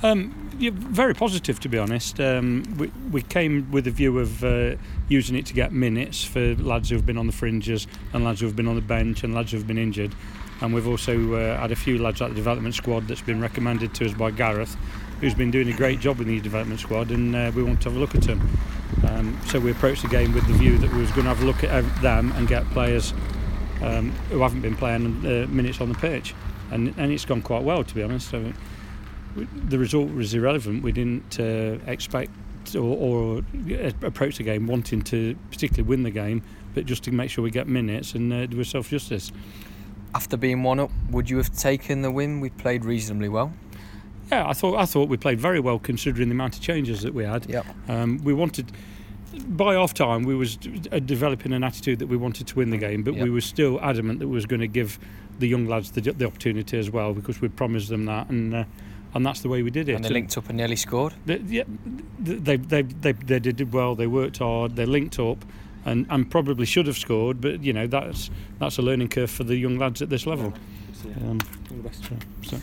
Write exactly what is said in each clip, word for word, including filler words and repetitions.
Um, yeah, very positive, to be honest. Um, we, we came with a view of uh, using it to get minutes for lads who've been on the fringes and lads who've been on the bench and lads who've been injured. And we've also uh, had a few lads at the development squad that's been recommended to us by Gareth, who's been doing a great job with the development squad, and uh, we want to have a look at them. Um, so we approached the game with the view that we was going to have a look at them and get players um, who haven't been playing uh, minutes on the pitch, and and it's gone quite well, to be honest. So we, the result was irrelevant. We didn't uh, expect or, or approach the game wanting to particularly win the game, but just to make sure we get minutes and uh, do ourselves justice. After being one up, would you have taken the win? We played reasonably well. Yeah, I thought I thought we played very well considering the amount of changes that we had. Yep. Um, we wanted, by half time, we was developing an attitude that we wanted to win the game, but yep. we were still adamant that we was going to give the young lads the, the opportunity as well, because we promised them that, and uh, and that's the way we did it. And they linked up and nearly scored. They, yeah, they, they they they did well. They worked hard. They linked up. And, and probably should have scored, but you know that's that's a learning curve for the young lads at this level. Um, so, so,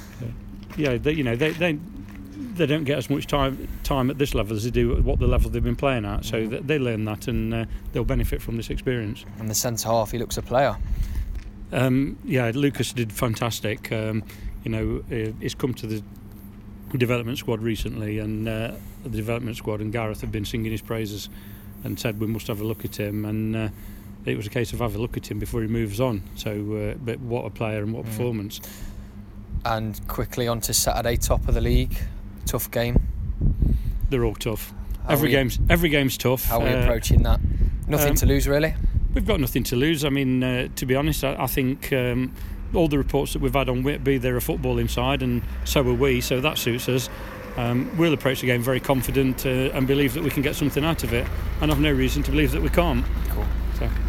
yeah, they, you know they, they they don't get as much time time at this level as they do at what the level they've been playing at. So they, they learn that, and uh, they'll benefit from this experience. And the centre half, he looks a player. Um, yeah, Lucas did fantastic. Um, you know, uh, he's come to the development squad recently, and uh, the development squad and Gareth have been singing his praises and said we must have a look at him, and uh, it was a case of have a look at him before he moves on. So, uh, but what a player and what a mm. performance. And quickly on to Saturday, top of the league, tough game. They're all tough. How Every we, game's every game's tough. How are we uh, approaching that? Nothing um, to lose, really? We've got nothing to lose. I mean, uh, to be honest, I, I think um, all the reports that we've had on Whitby, they're a football inside, and so are we, so that suits us. Um, we'll approach the game very confident uh, and believe that we can get something out of it, and I've no reason to believe that we can't. Cool. So.